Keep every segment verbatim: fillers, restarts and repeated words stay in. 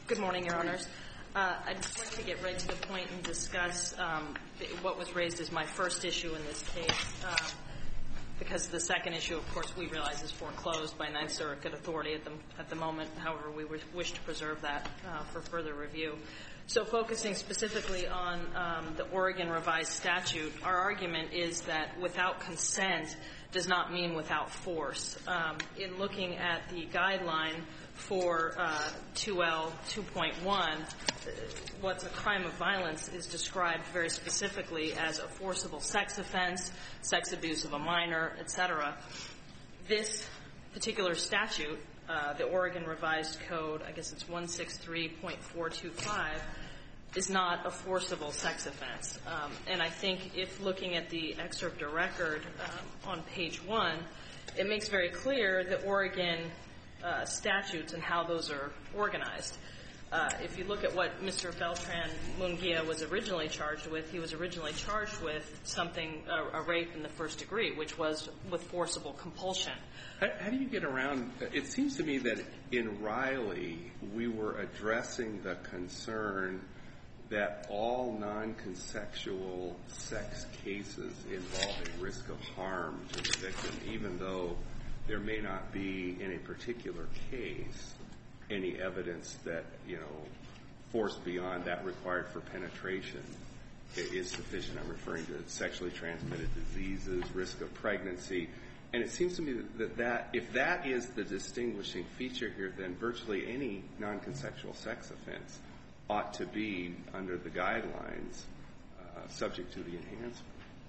Good morning, Your Honors. Uh, I'd like to get right to the point and discuss um, what was raised as my first issue in this case, uh, because the second issue, of course, we realize is foreclosed by Ninth Circuit authority at the, at the moment. However, we wish to preserve that uh, for further review. So focusing specifically on um, the Oregon revised statute, our argument is that without consent does not mean without force. Um, in looking at the guideline for uh, two L two point one, uh, what's a crime of violence is described very specifically as a forcible sex offense, sex abuse of a minor, et cetera. This particular statute, uh, the Oregon Revised Code, I guess it's one sixty-three point four two five, is not a forcible sex offense. Um, and I think if looking at the excerpt of record um, on page one, it makes very clear the Oregon uh, statutes and how those are organized. Uh, if you look at what Mister Beltran Munguia was originally charged with, he was originally charged with something, a, a rape in the first degree, which was with forcible compulsion. How, how do you get around, it seems to me that in Riley, we were addressing the concern that all non-consensual sex cases involve a risk of harm to the victim, even though there may not be, in a particular case, any evidence that, you know, force beyond that required for penetration is sufficient. I'm referring to sexually transmitted diseases, risk of pregnancy. And it seems to me that, that if that is the distinguishing feature here, then virtually any non-consensual sex offense ought to be, under the guidelines, uh, subject to the enhancement.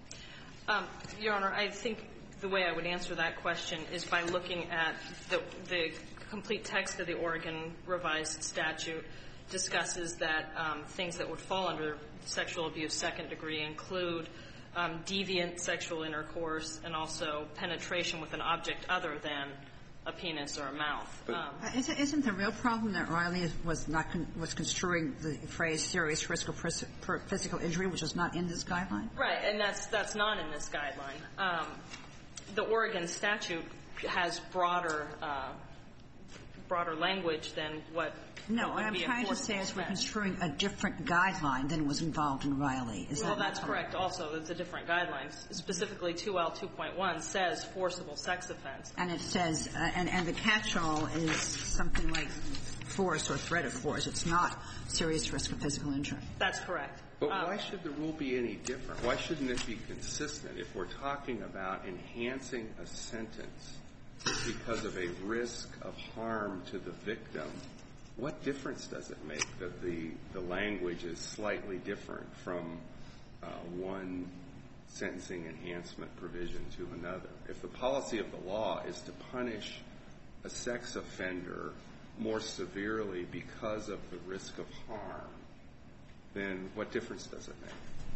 Um, Your Honor, I think the way I would answer that question is by looking at the, the complete text of the Oregon Revised Statute discusses that um, things that would fall under sexual abuse second degree include um, deviant sexual intercourse and also penetration with an object other than a penis or a mouth. Um, uh, isn't, isn't the real problem that Riley was not con- was construing the phrase serious risk of pers- per physical injury, which is not in this guideline? Right, and that's that's not in this guideline. Um, the Oregon statute has broader uh, broader language than what. No, what I'm trying to say is we're construing a different guideline than was involved in Riley. Is well, that that's correct. correct. Also, it's a different guideline. Specifically, two L two point one says forcible sex offense. And it says, uh, and, and the catch-all is something like force or threat of force. It's not serious risk of physical injury. That's correct. But um, why should the rule be any different? Why shouldn't it be consistent if we're talking about enhancing a sentence because of a risk of harm to the victim? What difference does it make that the, the language is slightly different from uh, one sentencing enhancement provision to another? If the policy of the law is to punish a sex offender more severely because of the risk of harm, then what difference does it make?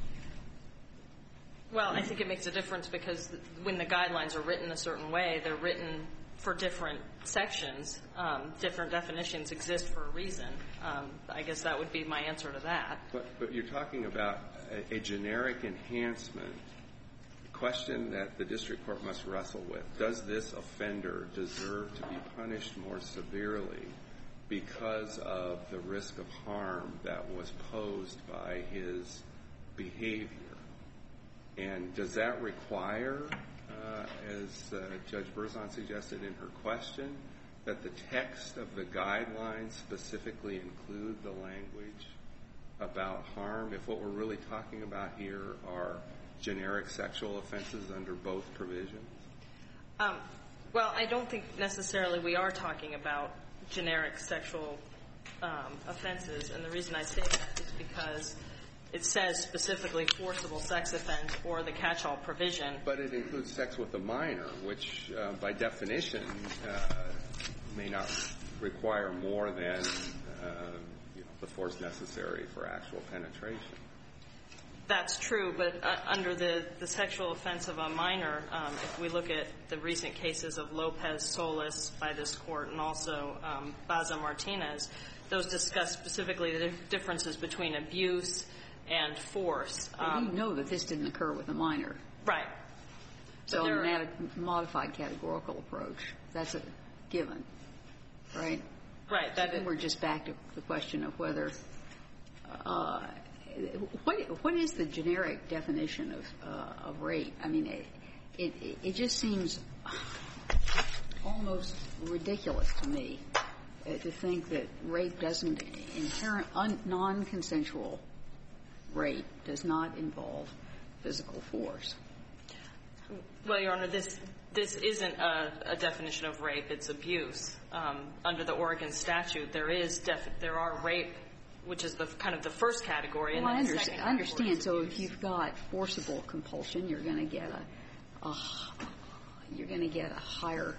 Well, I think it makes a difference because when the guidelines are written a certain way, they're written for different sections. Um, different definitions exist for a reason. Um, I guess that would be my answer to that. But, but you're talking about a, a generic enhancement. The question that the district court must wrestle with, does this offender deserve to be punished more severely because of the risk of harm that was posed by his behavior? And does that require, uh, as uh, Judge Berzon suggested in her question, that the text of the guidelines specifically include the language about harm, if what we're really talking about here are generic sexual offenses under both provisions? Um, well, I don't think necessarily we are talking about generic sexual um, offenses, and the reason I say that is because it says specifically forcible sex offense or the catch-all provision. But it includes sex with a minor, which uh, by definition uh, may not require more than uh, you know, the force necessary for actual penetration. That's true, but uh, under the, the sexual offense of a minor, um, if we look at the recent cases of Lopez Solis by this court and also um, Baza Martinez, those discuss specifically the differences between abuse and force. Um, well, we know that this didn't occur with a minor. Right. So in a modified categorical approach, that's a given, right? Right. That so we're just back to the question of whether uh, what what is the generic definition of uh, of rape? I mean, it, it it just seems almost ridiculous to me uh, to think that rape doesn't inherent un, non-consensual rape does not involve physical force. Well, Your Honor, this this isn't a, a definition of rape. It's abuse. Um, under the Oregon statute, there is def there are rape, which is the kind of the first category. Well, and I then the understand. second I understand. So category is if you've got forcible compulsion, you're going to get a, a you're going to get a higher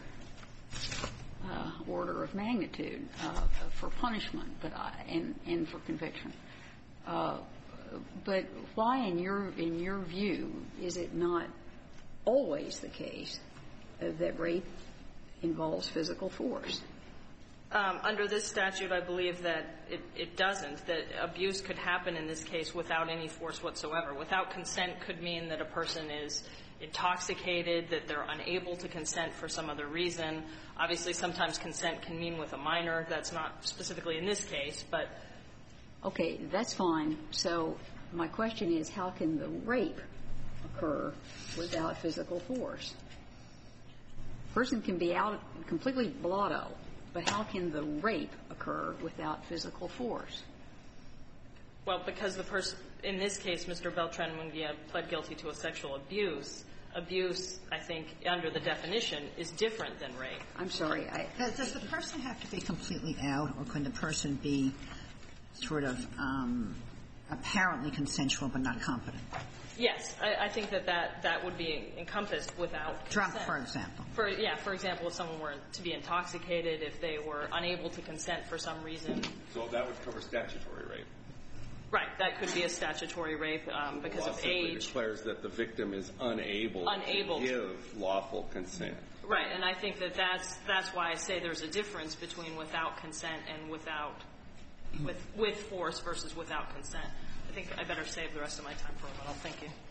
uh, order of magnitude uh, for punishment, but I, and and for conviction. Uh, but why, in your in your view, is it not always the case uh, that rape involves physical force? Um, under this statute, I believe that it, it doesn't, that abuse could happen in this case without any force whatsoever. Without consent could mean that a person is intoxicated, that they're unable to consent for some other reason. Obviously, sometimes consent can mean with a minor. That's not specifically in this case, but... Okay, that's fine. So my question is, how can the rape occur without physical force? A person can be out completely blotto, but how can the rape occur without physical force? Well, because the person, in this case, Mister Beltran-Munguia pled guilty to a sexual abuse. Abuse, I think, under the definition, is different than rape. I'm sorry. I, Does, does the person have to be completely out, or can the person be sort of um, apparently consensual but not competent? Yes, I, I think that, that that would be encompassed without Drunk, consent. for example. For, yeah, for example, if someone were to be intoxicated, if they were unable to consent for some reason. So that would cover statutory rape. Right, that could be a statutory rape um, because the law of simply age. declares that the victim is unable, Unable to to. give lawful consent. Right, and I think that that's that's why I say there's a difference between without consent and without with with force versus without consent. I think I better save the rest of my time for a little. Thank you.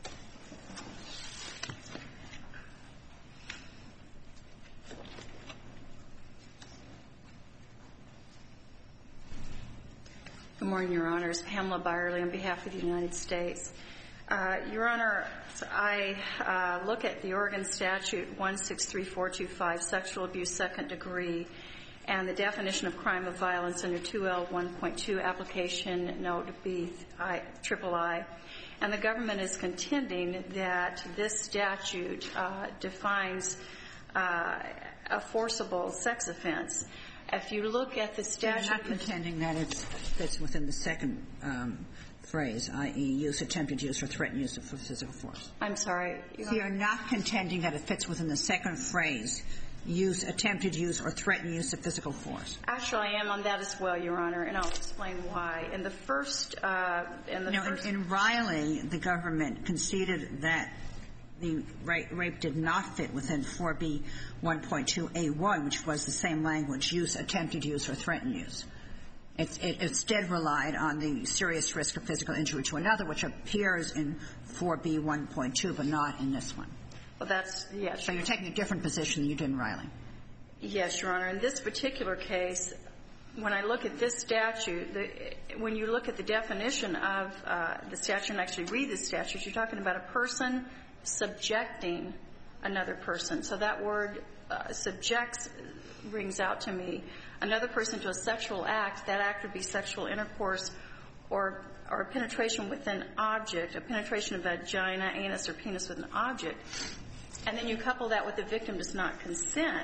Good morning, Your Honors. Pamela Byerly on behalf of the United States. Uh, Your Honor, I uh, look at the Oregon statute one six three four two five, sexual abuse second degree, and the definition of crime of violence under two L one point two, application note B, I, triple I. And the government is contending that this statute uh, defines uh, a forcible sex offense. If you look at the statute... You're not contending that it fits within the second um, phrase, that is use, attempted use, or threatened use of physical force. I'm sorry. So you're not contending that it fits within the second phrase, use, attempted use, or threatened use of physical force? Actually, I am on that as well, Your Honor, and I'll explain why. In the first... Uh, in the no, first in, in Riley, the government conceded that the rape, rape did not fit within four B one point two A one, which was the same language, use, attempted use, or threatened use. It, it instead relied on the serious risk of physical injury to another, which appears in four B one point two, but not in this one. Well, that's, yes. So you're taking a different position than you did in Riley. Yes, Your Honor. In this particular case, when I look at this statute, the, when you look at the definition of uh, the statute and actually read the statute, you're talking about a person subjecting another person. So that word uh, subjects rings out to me. Another person to a sexual act, that act would be sexual intercourse or or penetration with an object, a penetration of vagina, anus, or penis with an object. And then you couple that with the victim does not consent.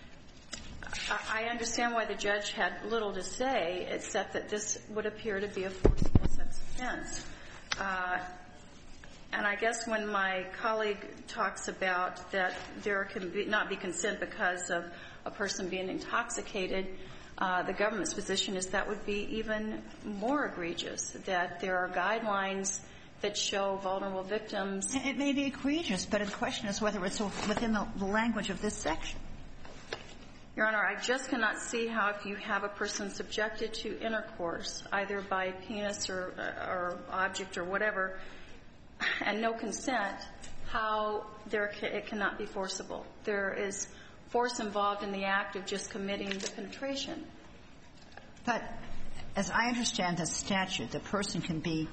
I, I understand why the judge had little to say, except that this would appear to be a forcible sex offense. Uh, And I guess when my colleague talks about that there can be, not be consent because of a person being intoxicated, uh, the government's position is that would be even more egregious, that there are guidelines that show vulnerable victims. It may be egregious, but the question is whether it's within the, the language of this section. Your Honor, I just cannot see how if you have a person subjected to intercourse, either by penis or, or object or whatever, and no consent, how there ca it cannot be forcible. There is force involved in the act of just committing the penetration. But as I understand the statute, the person can be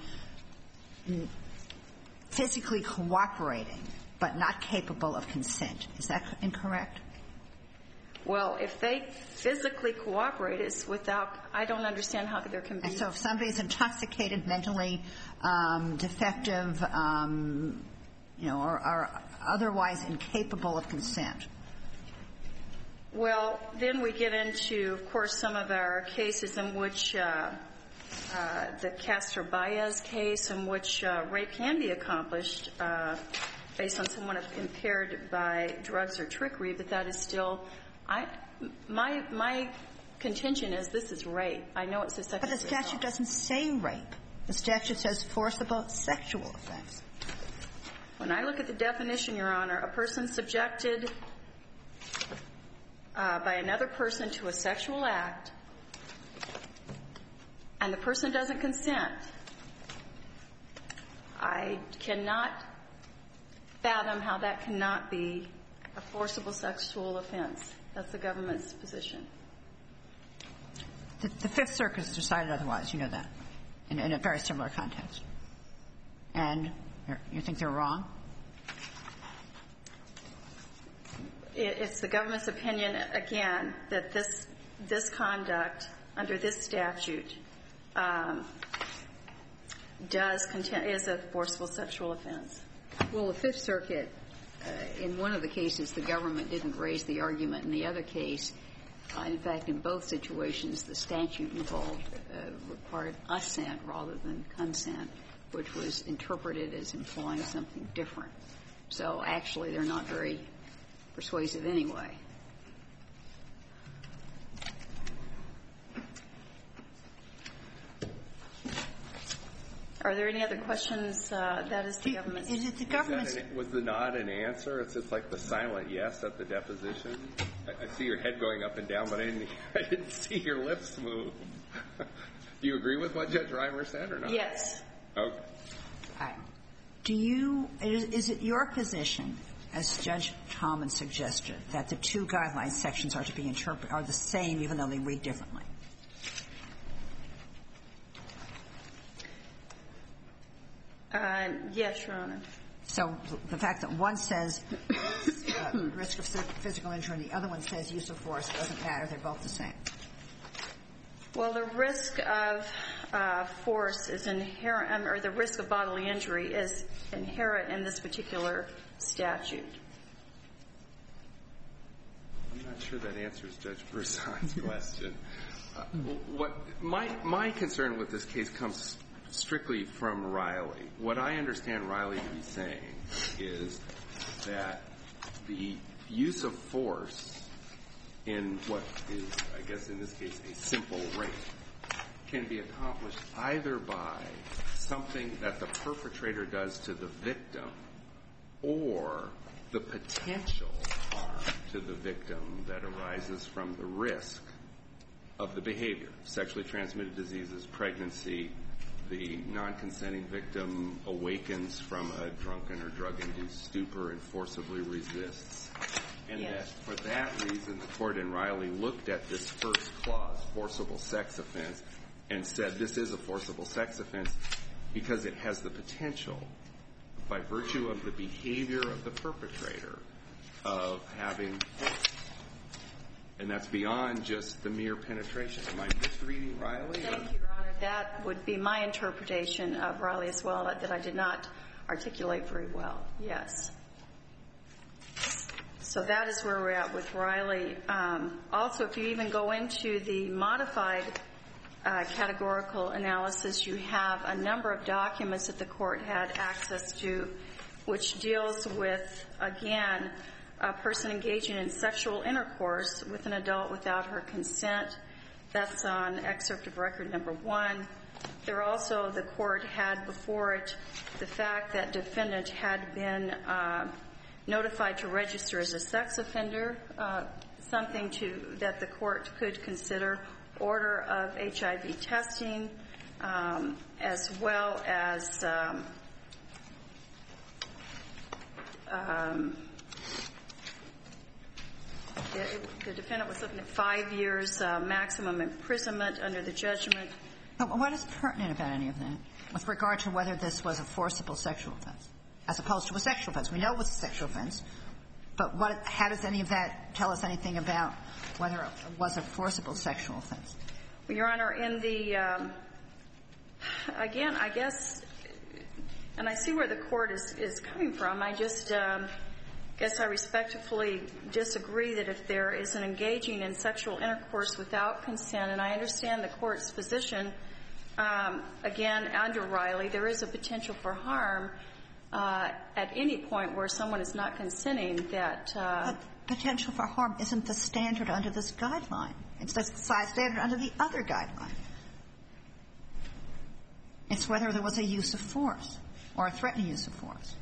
physically cooperating but not capable of consent. Is that incorrect? Well, if they physically cooperate, it's without – I don't understand how there can be – And so if somebody is intoxicated, mentally um, defective, um, you know, or, or otherwise incapable of consent. Well, then we get into, of course, some of our cases in which uh, uh, the Castro-Baez case in which uh, rape can be accomplished uh, based on someone impaired by drugs or trickery, but that is still I, my my contention is this is rape. I know it's a sexual But the statute assault. doesn't say rape. The statute says forcible sexual offense. When I look at the definition, Your Honor, a person subjected uh, by another person to a sexual act, and the person doesn't consent, I cannot fathom how that cannot be a forcible sexual offense. That's the government's position. The, the Fifth Circuit has decided otherwise. You know that, in, in a very similar context. And you think they're wrong? It, it's the government's opinion, again, that this this conduct under this statute um, does contain, is a forcible sexual offense. Well, the Fifth Circuit, uh, in one of the cases, the government didn't raise the argument. In the other case, uh, in fact, in both situations, the statute involved uh, required assent rather than consent, which was interpreted as implying something different. So actually, they're not very persuasive anyway. Are there any other questions? Uh, that is the government's. Is it the government's? Was, an, was the nod an answer? It's just like the silent yes at the deposition. I, I see your head going up and down, but I didn't. I didn't see your lips move. Do you agree with what Judge Reimer said, or not? Yes. Okay. All right. Do you? Is, is it your position, as Judge Tallman suggested, that the two guideline sections are to be interpreted are the same, even though they read differently? Uh, yes, Your Honor. So the fact that one says uh, risk of physical injury and the other one says use of force doesn't matter. They're both the same. Well, the risk of uh, force is inherent, um, or the risk of bodily injury is inherent in this particular statute. I'm not sure that answers Judge Broussard's question. Uh, what my my concern with this case comes strictly from Riley. What I understand Riley to be saying is that the use of force in what is, I guess in this case, a simple rape can be accomplished either by something that the perpetrator does to the victim or the potential harm to the victim that arises from the risk of the behavior, sexually transmitted diseases, pregnancy. The non-consenting victim awakens from a drunken or drug-induced stupor and forcibly resists. And yes. that for that reason, the court in Riley looked at this first clause, forcible sex offense, and said this is a forcible sex offense because it has the potential, by virtue of the behavior of the perpetrator, of having force. And that's beyond just the mere penetration. Am I misreading Riley? Thank you, Your Honor. That would be my interpretation of Riley as well, that I did not articulate very well. Yes. So that is where we're at with Riley. Um, also, if you even go into the modified uh, categorical analysis, you have a number of documents that the court had access to, which deals with, again, a person engaging in sexual intercourse with an adult without her consent. That's on excerpt of record number one. There also, the court had before it the fact that defendant had been uh, notified to register as a sex offender, uh, something to that the court could consider, order of H I V testing, um, as well as um, um, the defendant was looking at five years uh, maximum imprisonment under the judgment. But what is pertinent about any of that with regard to whether this was a forcible sexual offense as opposed to a sexual offense? We know it was a sexual offense, but what, how does any of that tell us anything about whether it was a forcible sexual offense? Well, Your Honor, in the, um, again, I guess, and I see where the court is, is coming from. I just um, guess I respectfully disagree that if there is an engaging in sexual intercourse without consent, and I understand the court's position, um, again, under Riley, there is a potential for harm uh, at any point where someone is not consenting that uh, But potential for harm isn't the standard under this guideline. It's the standard under the other guideline. It's whether there was a use of force or a threatened use of force.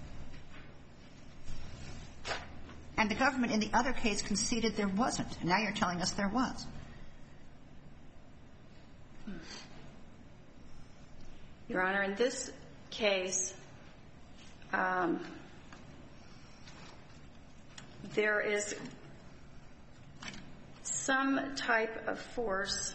And the government in the other case conceded there wasn't. And now you're telling us there was. Your Honor, in this case, um, there is some type of force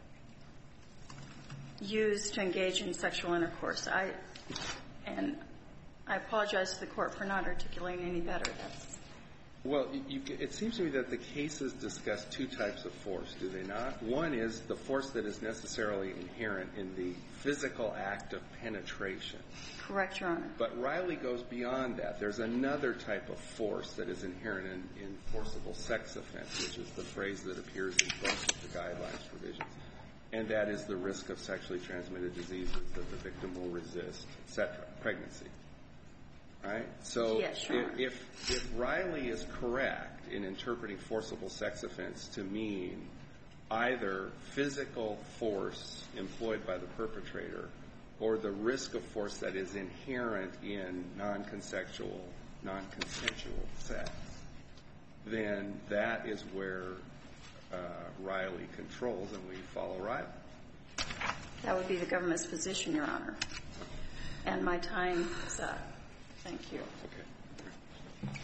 used to engage in sexual intercourse. I, and I apologize to the court for not articulating any better. That's Well, you, it seems to me that the cases discuss two types of force, do they not? One is the force that is necessarily inherent in the physical act of penetration. correct, Your Honor. But Riley goes beyond that. There's another type of force that is inherent in, in forcible sex offense, which is the phrase that appears in both of the guidelines provisions. And that is the risk of sexually transmitted diseases that the victim will resist, et cetera, pregnancy. Right? So yes, sure. if, if Riley is correct in interpreting forcible sex offense to mean either physical force employed by the perpetrator or the risk of force that is inherent in non-consensual, non-consensual sex, then that is where uh, Riley controls, and we follow Riley. That would be the government's position, Your Honor. And my time is up. Thank you. Okay.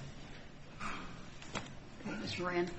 Okay, Miz Moran.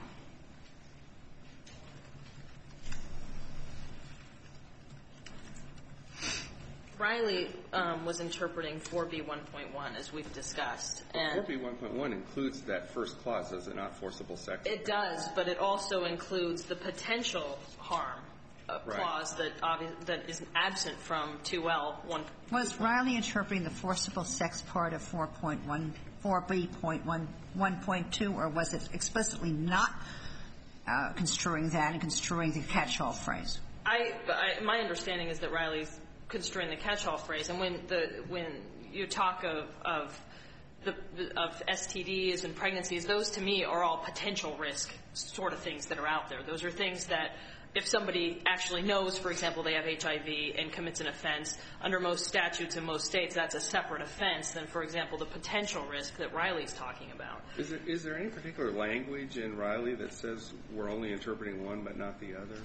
Riley um, was interpreting four B one point one, as we've discussed. And four B one point one includes that first clause, does it not, forcible sex? It does, but it also includes the potential harm uh, Right. clause that obvi- that is absent from two L one. Was Riley interpreting the forcible sex part of four point one, four B one point two, or was it explicitly not uh, construing that and construing the catch-all phrase? I, I my understanding is that Riley's construing the catch-all phrase, and when the when you talk of of the of S T Ds and pregnancies, those to me are all potential risk sort of things that are out there. Those are things that if somebody actually knows, for example, they have H I V and commits an offense, under most statutes in most states, that's a separate offense than, for example, the potential risk that Riley's talking about. Is there, is there any particular language in Riley that says we're only interpreting one but not the other?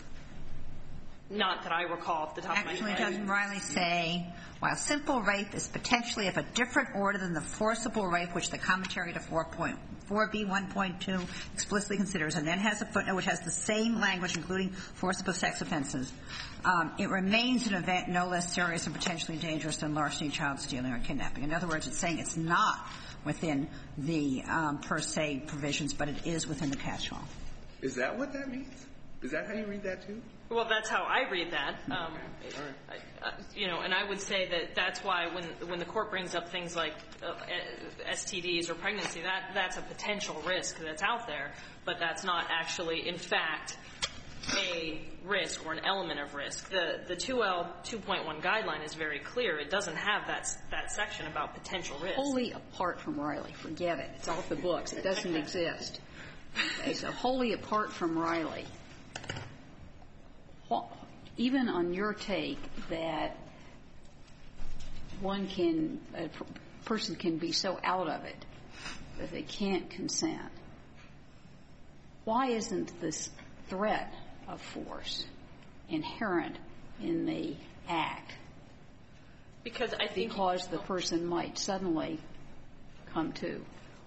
Not that I recall off the top Actually, of my head. doesn't Riley say, while simple rape is potentially of a different order than the forcible rape, which the commentary to four B one point two explicitly considers, and then has a footnote which has the same language, including forcible sex offenses, um, it remains an event no less serious and potentially dangerous than larceny, child stealing, or kidnapping. In other words, it's saying it's not within the um, per se provisions, but it is within the catch-all. Is that what that means? Is that how you read that, too? Well, that's how I read that. Um, All right. I, uh, you know, and I would say that that's why when when the court brings up things like uh, S T Ds or pregnancy, that that's a potential risk that's out there, but that's not actually, in fact, a risk or an element of risk. The the two L two point one guideline is very clear. It doesn't have that that section about potential risk. Wholly apart from Riley. Forget it. It's off the books. It doesn't exist. Okay, so wholly apart from Riley, even on your take that one can, a person can be so out of it that they can't consent, why isn't this threat of force inherent in the act? Because I think Because the person might suddenly come to.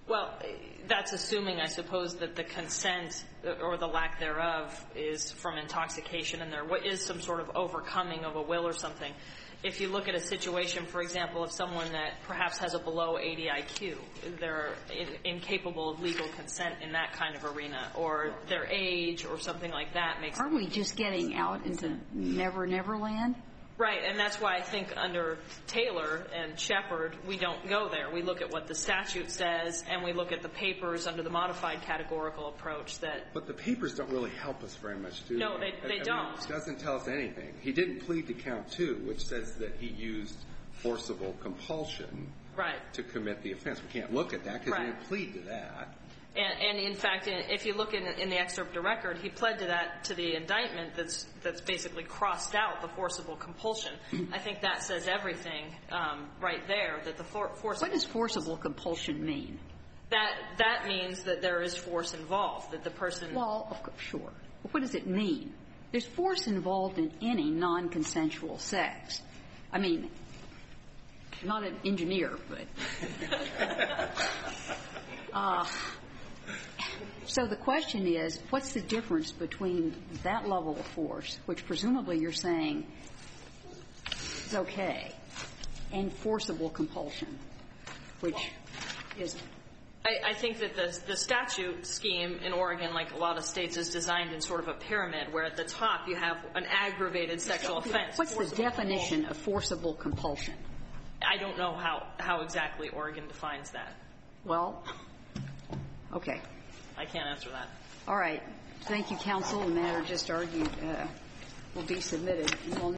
Well, that's assuming, I suppose, that the consent or the lack thereof is from intoxication and there is some sort of overcoming of a will or something. If you look at a situation, for example, of someone that perhaps has a below eighty I Q, they're in, incapable of legal consent in that kind of arena, or their age or something like that makes Aren't we just getting out into never, never land? Right, and that's why I think under Taylor and Shepard, we don't go there. We look at what the statute says, and we look at the papers under the modified categorical approach that... But the papers don't really help us very much, do they? No, they, they I don't. Mean, it doesn't tell us anything. He didn't plead to count two, which says that he used forcible compulsion right. to commit the offense. We can't look at that because right. he didn't plead to that. And, and in fact, if you look in, in the excerpt of record, he pled to that, to the indictment that's, that's basically crossed out the forcible compulsion. I think that says everything um, right there, that the for, forcible... What does forcible compulsion mean? That, that means that there is force involved, that the person... Well, of course, sure. But what does it mean? There's force involved in any non-consensual sex. I mean, not an engineer, but... uh, So the question is, what's the difference between that level of force, which presumably you're saying is okay, and forcible compulsion, which isn't? I, I think that the, the statute scheme in Oregon, like a lot of states, is designed in sort of a pyramid, where at the top you have an aggravated sexual offense. What's the definition of forcible compulsion? I don't know how, how exactly Oregon defines that. Well, okay. I can't answer that. All right. Thank you, counsel. The matter just argued uh, will be submitted. And we'll